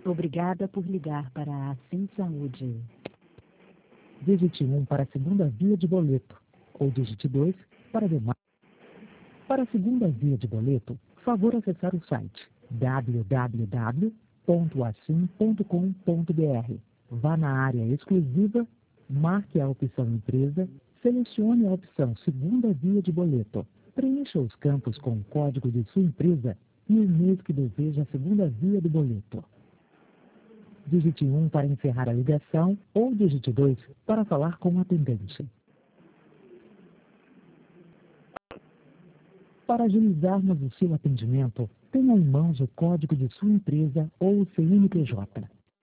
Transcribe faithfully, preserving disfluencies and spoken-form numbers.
Obrigada por ligar para a Assim Saúde. Digite um para a segunda via de boleto, ou digite dois para demais. Para a segunda via de boleto, favor acessar o site w w w ponto assim ponto com ponto b r. Vá na área exclusiva, marque a opção Empresa, selecione a opção Segunda via de boleto. Preencha os campos com o código de sua empresa e o mês que deseja a segunda via do boleto. Digite um para encerrar a ligação ou digite dois para falar com o atendente. Para agilizarmos o seu atendimento, tenha em mãos o código de sua empresa ou o C N P J.